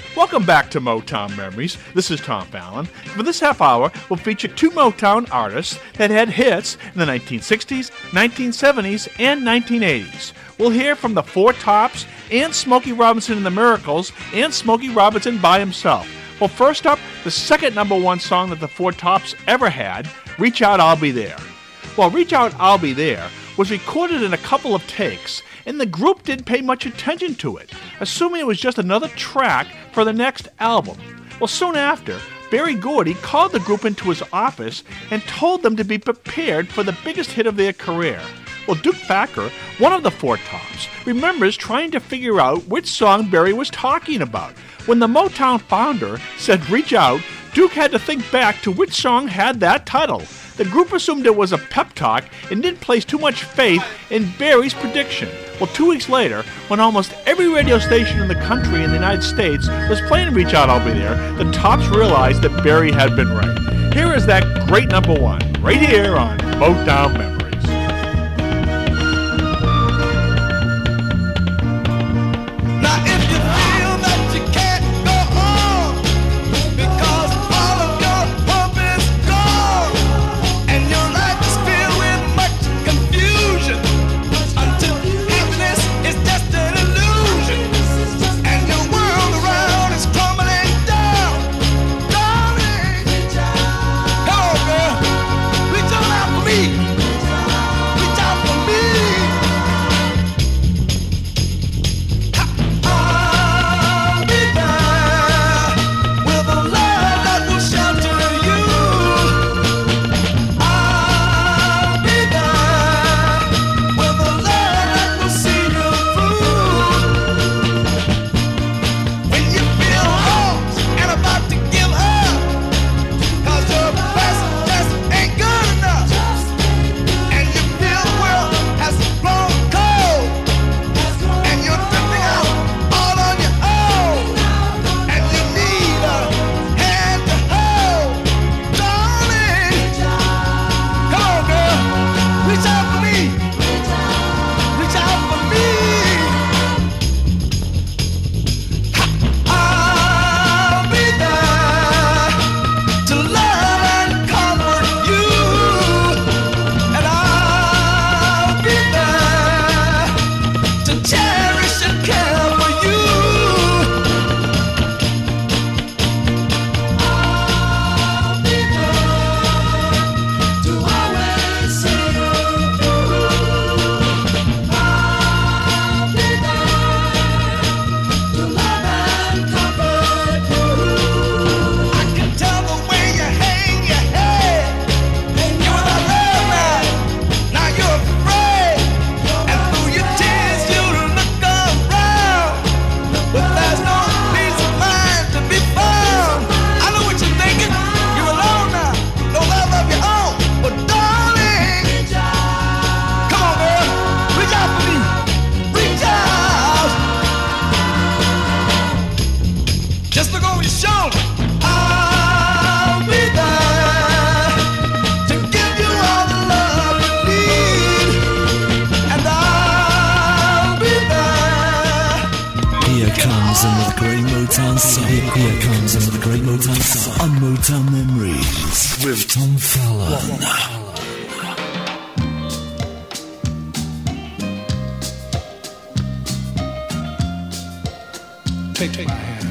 Welcome back to Motown Memories. This is Tom Fallon. For this half hour, we'll feature two Motown artists that had hits in the 1960s, 1970s, and 1980s. We'll hear from the Four Tops and Smokey Robinson and the Miracles and Smokey Robinson by himself. Well, first up, the second number one song that the Four Tops ever had, Reach Out, I'll Be There. Well, Reach Out, I'll Be There was recorded in a couple of takes, and the group didn't pay much attention to it, assuming it was just another track for the next album. Well, soon after, Berry Gordy called the group into his office and told them to be prepared for the biggest hit of their career. Well, Duke Thacker, one of the Four Tops, remembers trying to figure out which song Berry was talking about. When the Motown founder said reach out, Duke had to think back to which song had that title. The group assumed it was a pep talk and didn't place too much faith in Berry's prediction. Well, 2 weeks later, when almost every radio station in the country in the United States was playing Reach Out, I'll Be There, the Tops realized that Berry had been right. Here is that great number one, right here on Motown Memories. Here comes another great Motown song on Motown Memories with Tom Fallon. Take my hand.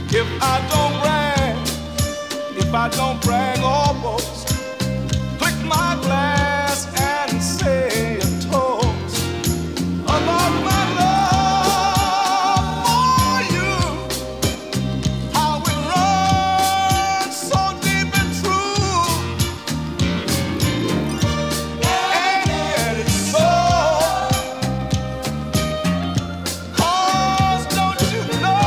If I don't brag or boast, click my glass and say a toast about my love for you, how it runs so deep and true, and yet it's so. 'Cause don't you know,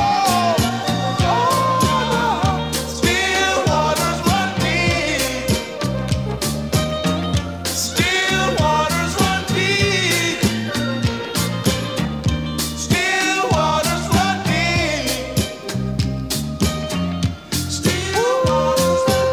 still waters run deep. Still waters run deep. Still waters run deep. Still waters run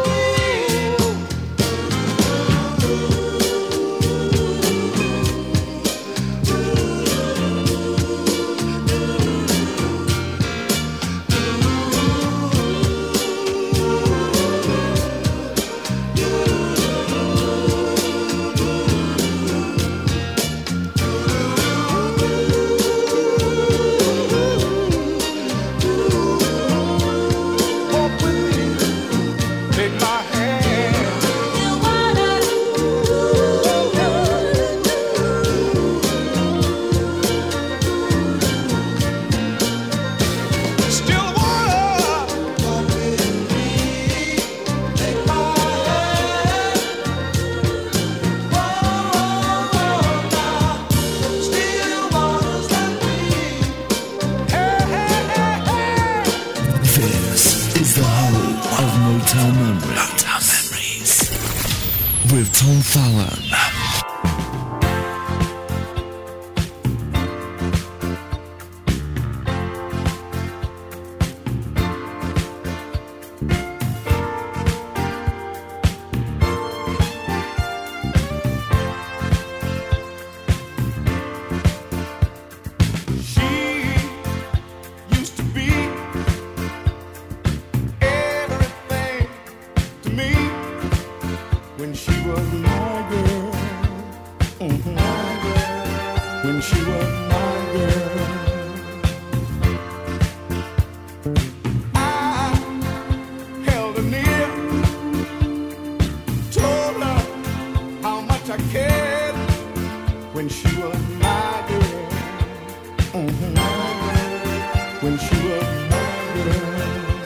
Walk with me, take my hand. Still water, walk with me, take my hand. Now, still waters run deep. Hey, hey, hey, hey. This is the home of Motown Memories. With Tom Fallon. She used to be everything to me when she was my girl. When she was my girl, I held her near, told her how much I cared when she was my girl. When she was my girl,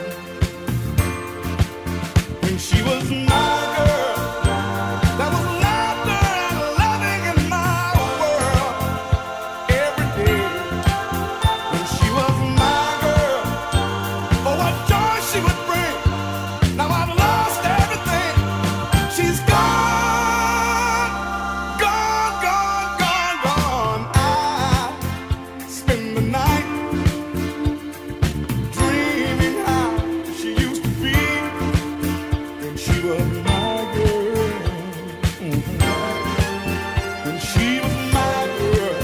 when she was my girl, there was laughter and loving in my world every day. When she was my girl, oh what joy she would bring. Now I've lost everything. She's gone, gone, gone, gone, gone. I spend the night dreaming how she used to be when she was my girl. When she was my girl.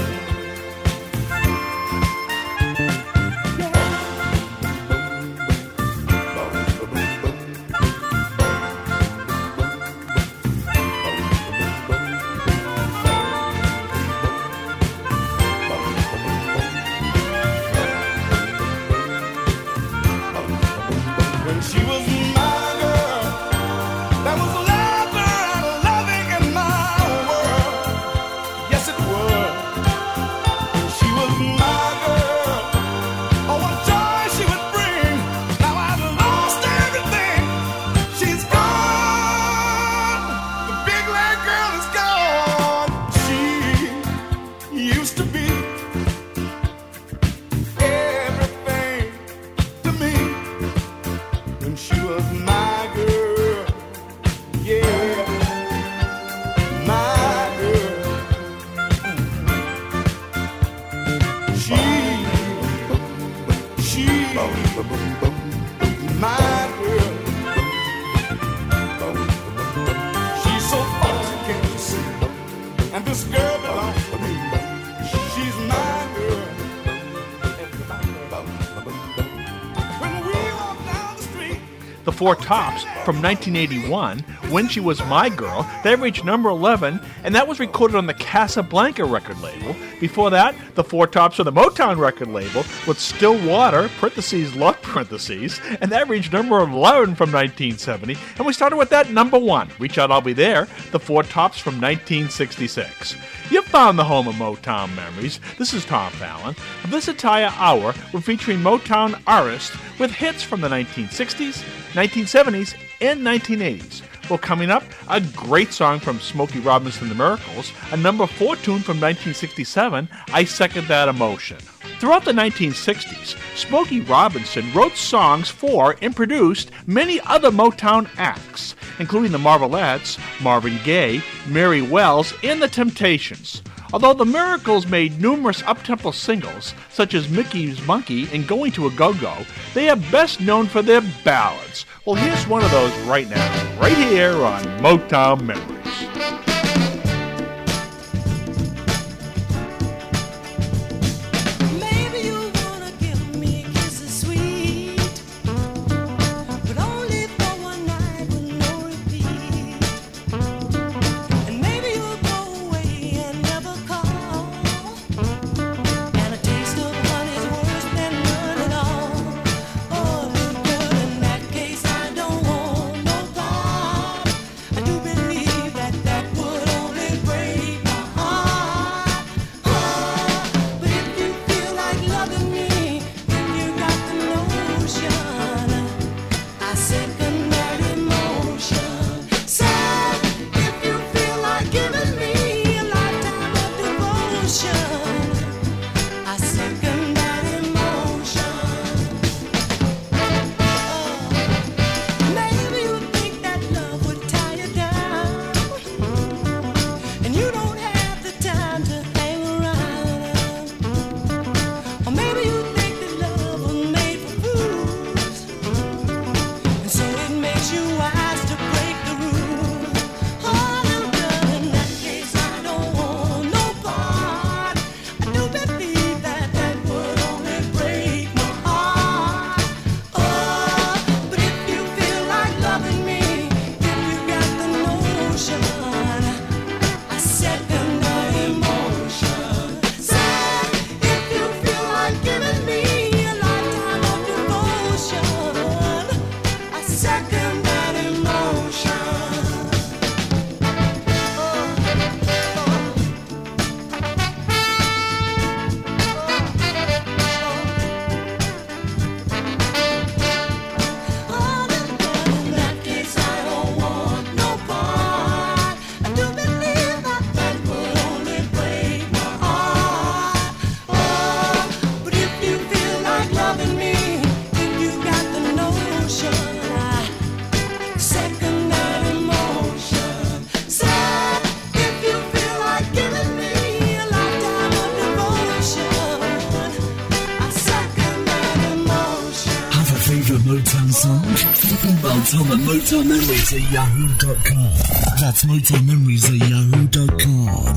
When she was my girl, there was laughter and loving in my world. Yes, it was. When she was my girl, oh, what joy she would bring. Now I've lost everything. She's gone. The big leg girl is gone. She used to be everything to me when she was my girl, yeah, my girl. She, my girl. She's so foxy, can't you see? And this girl belongs to me. She's my girl. When we walk down the street. the Four Tops from 1981, When She Was My Girl. That reached number 11, and that was recorded on the Casablanca record label. Before that, the Four Tops on the Motown record label with Still Water, parentheses, love parentheses, and that reached number 11 from 1970. And we started with that number 1, Reach Out, I'll Be There, the Four Tops from 1966. You found the home of Motown memories. This is Tom Fallon. This entire hour, we're featuring Motown artists with hits from the 1960s, 1970s, and 1980s. Well, coming up, a great song from Smokey Robinson and the Miracles, a number 4 tune from 1967, I Second That Emotion. Throughout the 1960s, Smokey Robinson wrote songs for and produced many other Motown acts, including the Marvelettes, Marvin Gaye, Mary Wells, and the Temptations. Although the Miracles made numerous up-tempo singles, such as Mickey's Monkey and Going to a Go-Go, they are best known for their ballads. Well, here's one of those right now, right here on Motown Memories. Tom at MotownMemories@yahoo.com. That's MotownMemories@yahoo.com.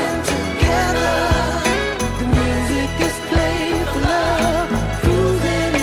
Cruising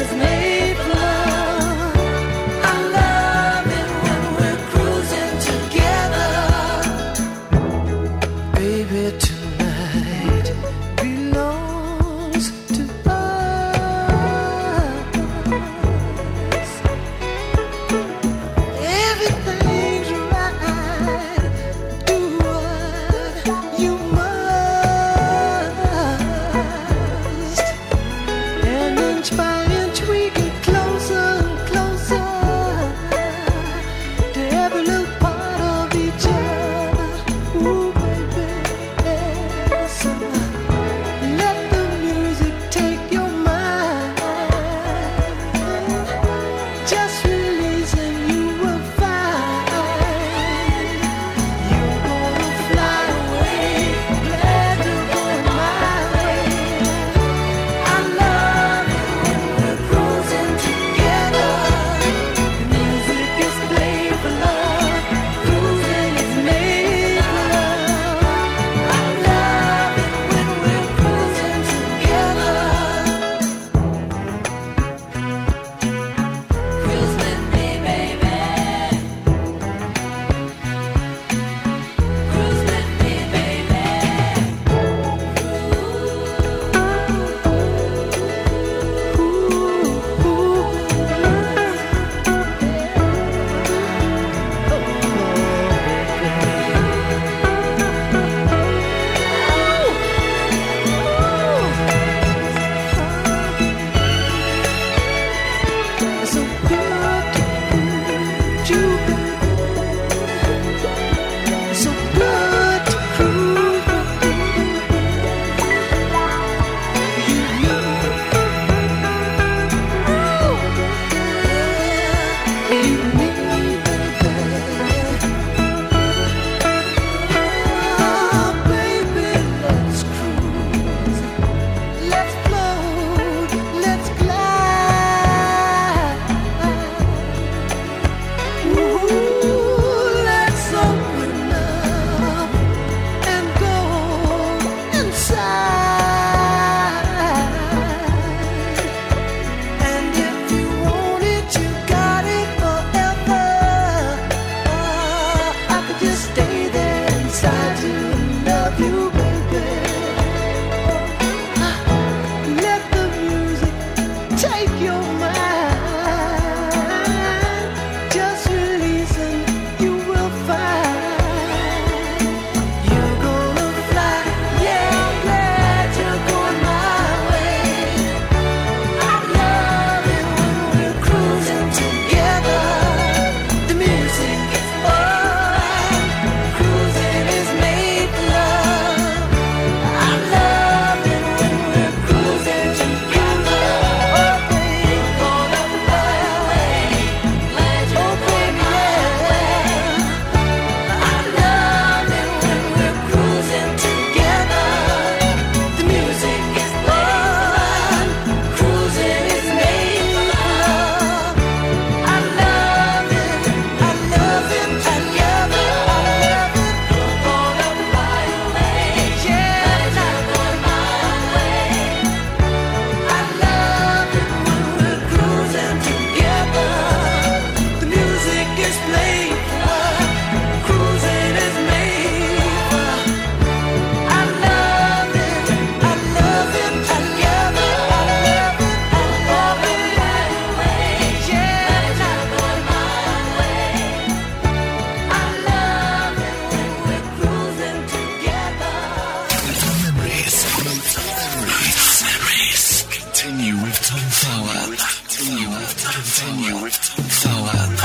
Continue with Tom Fallon.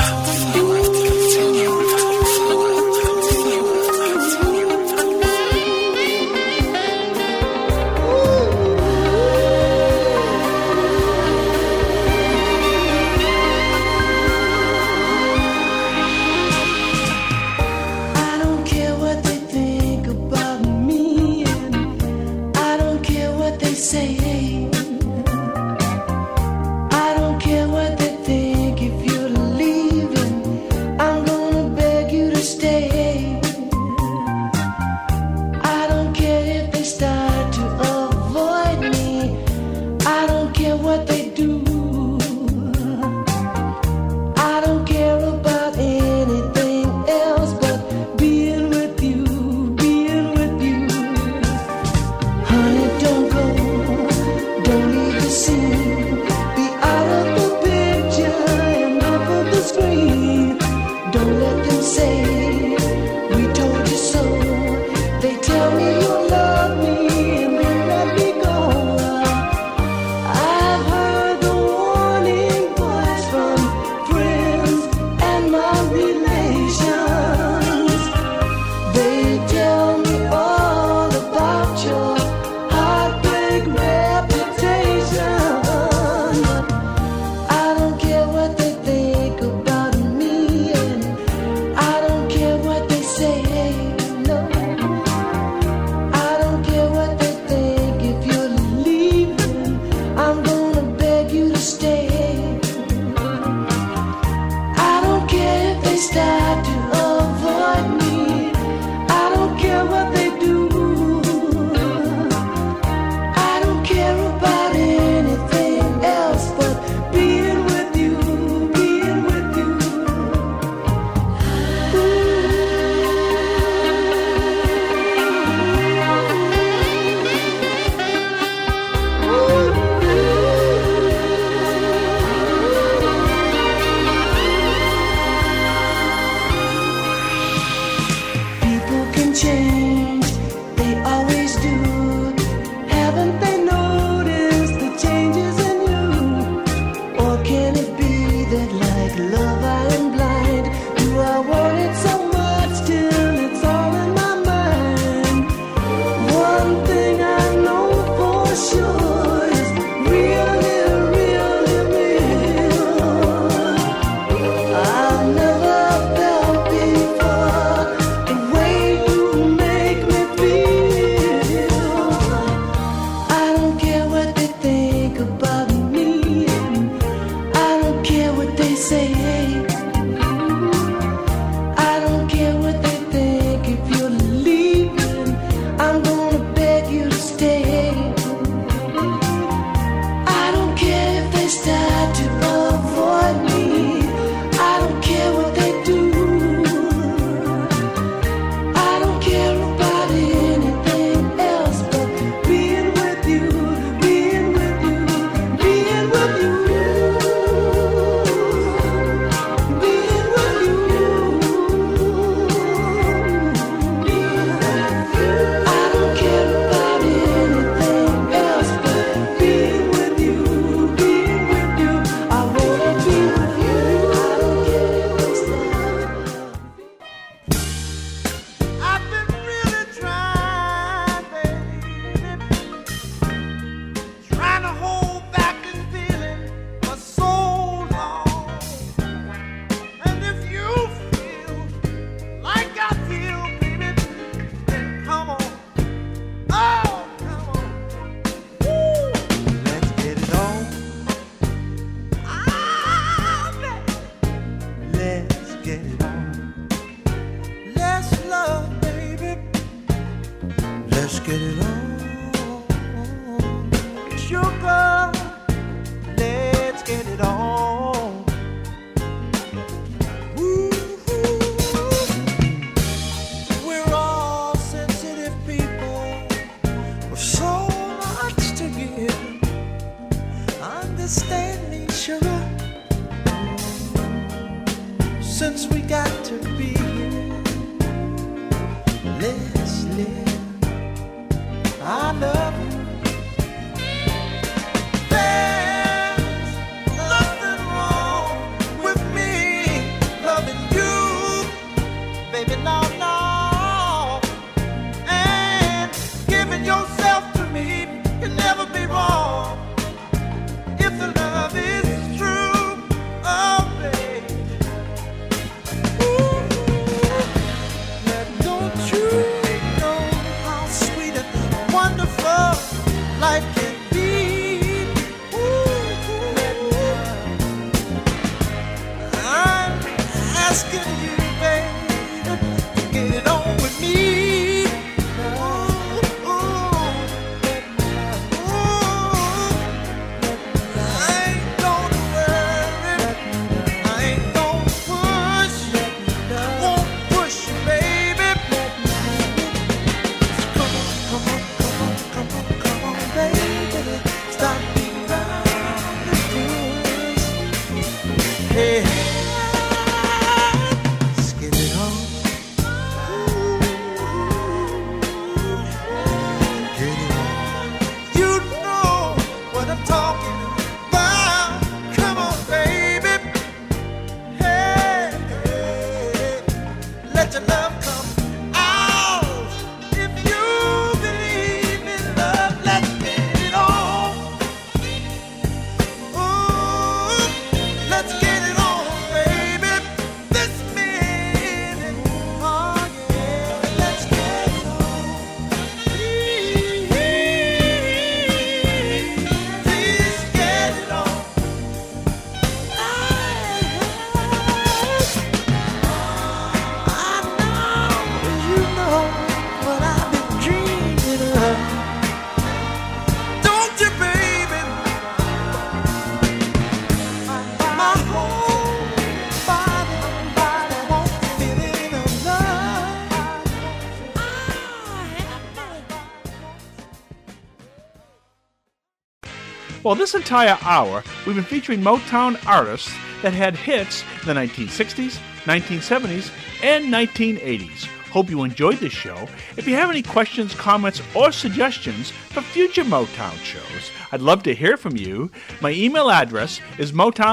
Well, this entire hour, we've been featuring Motown artists that had hits in the 1960s, 1970s, and 1980s. Hope you enjoyed this show. If you have any questions, comments, or suggestions for future Motown shows, I'd love to hear from you. My email address is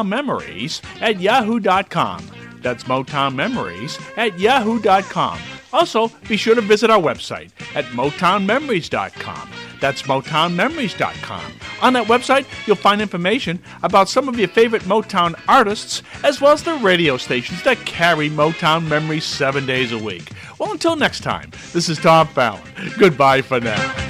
motownmemories@yahoo.com. That's motownmemories@yahoo.com. Also, be sure to visit our website at motownmemories.com. That's motownmemories.com. On that website, you'll find information about some of your favorite Motown artists, as well as the radio stations that carry Motown memories 7 days a week. Well, until next time, this is Tom Fallon. Goodbye for now.